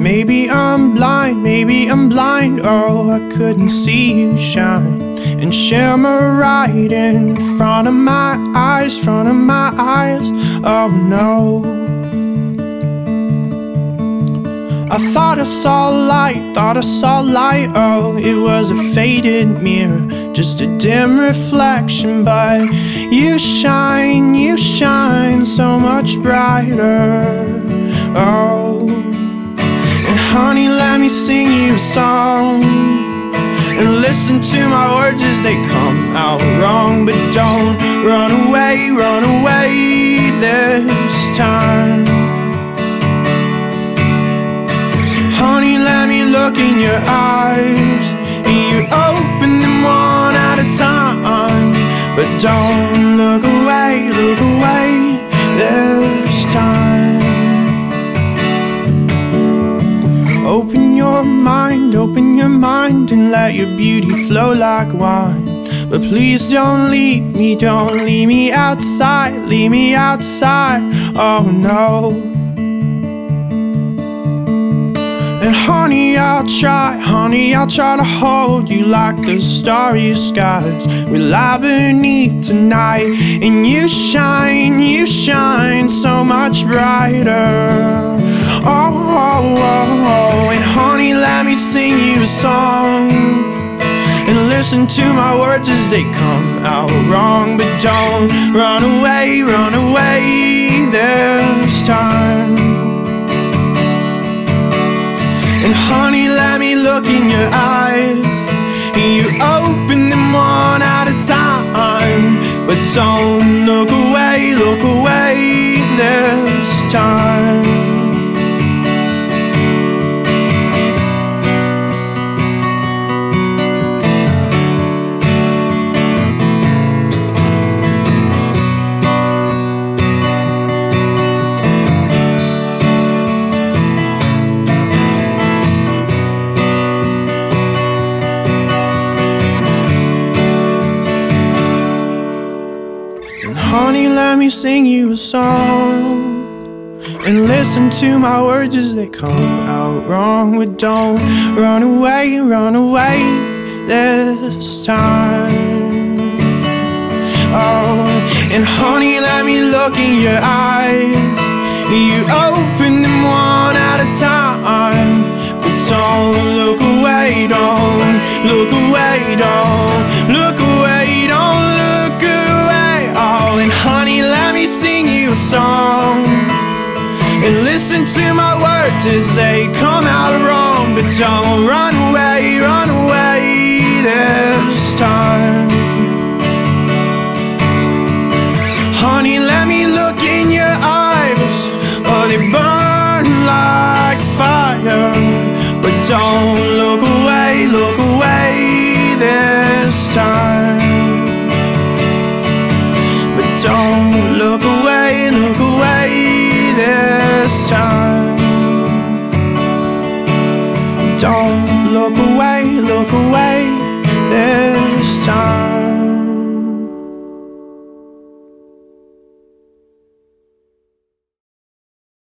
maybe I'm blind. Oh, I couldn't see you shine and shimmer right in front of my eyes, oh no. I thought I saw light, oh, it was a faded mirror, just a dim reflection, but you shine so much brighter, oh. And honey, let me sing you a song, and listen to my words as they come out wrong, but don't run away this time. Honey, let me look in your eyes, and you open them one at a time, but don't look away this time. Open your mind and let your beauty flow like wine. But please don't leave me outside, oh no. And honey, I'll try to hold you like the starry skies we lie beneath tonight. And you shine so much brighter, oh. And honey, let me sing you a song, and listen to my words as they come out wrong, but don't run away this time. And honey, let me look in your eyes, and you open them one at a time, but don't look away this time. Honey, let me sing you a song, and listen to my words as they come out wrong, but don't run away this time. Oh, and honey, let me look in your eyes, you open them one at a time, but don't look away, don't look away, don't look away, don't look away. Oh, and honey, let me sing you a song, and listen to my words as they come out wrong, but don't run away this time. Honey, let me look in your eyes, oh, they burn like fire, but don't look away this time. Don't look away this time. Don't look away this time.